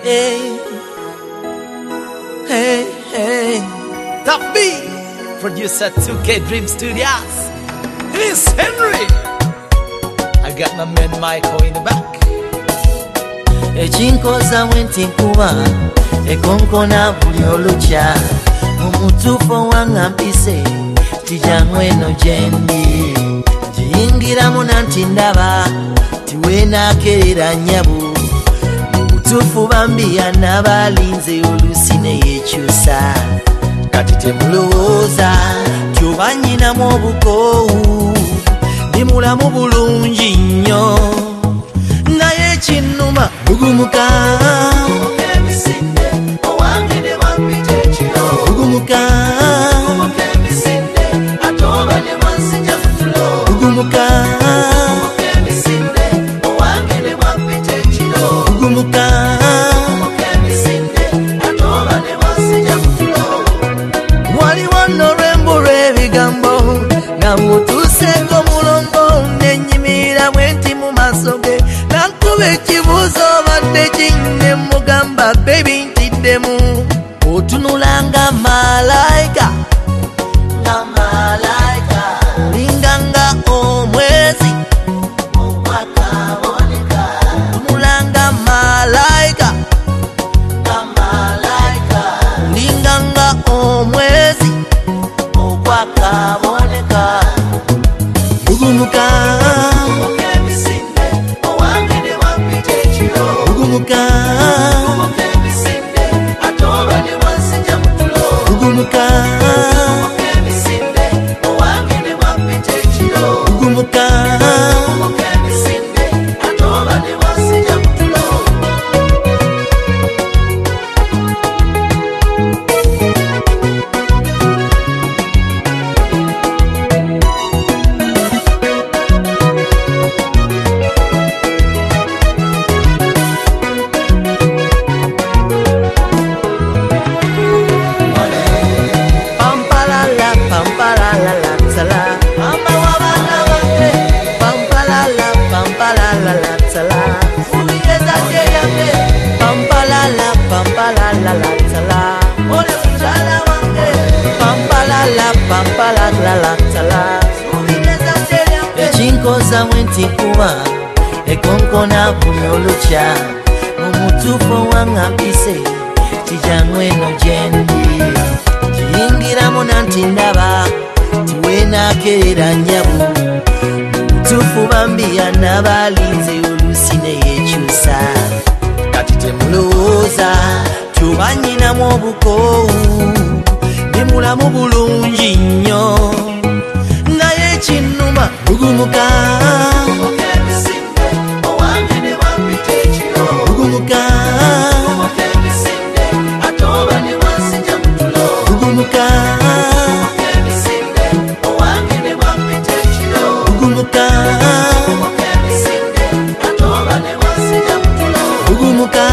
Hey, hey, hey. Top B, producer 2K Dream Studios. This Henry. I got my man Michael in the back. Echinkoza wentinkuba ekonkona buli olucha omutufo wangampise tijamweno jendi jiyingiramu nanti ndaba tiwenakerera nyabu mubutufu bambiya n'abalinze olusi neyekyusa kati temulowooza tyoba nnyinamu obukoowu ndi mulamu bulungi nnyo naye kinnuma bugumuka bugumuka bugumuka bugumuka waliwo n'olwembu lw'ebigambo nga mutuuseko mulongo nenyimirira bwenti mu maaso ge nankuba ekibuuzo obadde kinne mugamba bebi ntiddemu otunulanga malayika nga malayika olinganga omwezi okwakaboneka otunulanga malayika nga malayika olinganga omwezi okwakaboneka bugumuka bugumuka bugumuka bugumuka ekinkoza wentinkuba ekonkona buli olucha omutufo wangampise tijamweno jendi jiyingiramu nanti ndaba tiwenakerera nyabu mutufu bambiya n'abalinze olusi neyekyusa kati temulowooza tyoba nnyinamu obukoowu ndi mulamu bulungi nnyo naye kinnuma bugumuka bugumuka bugumuka bugumuka bugumuka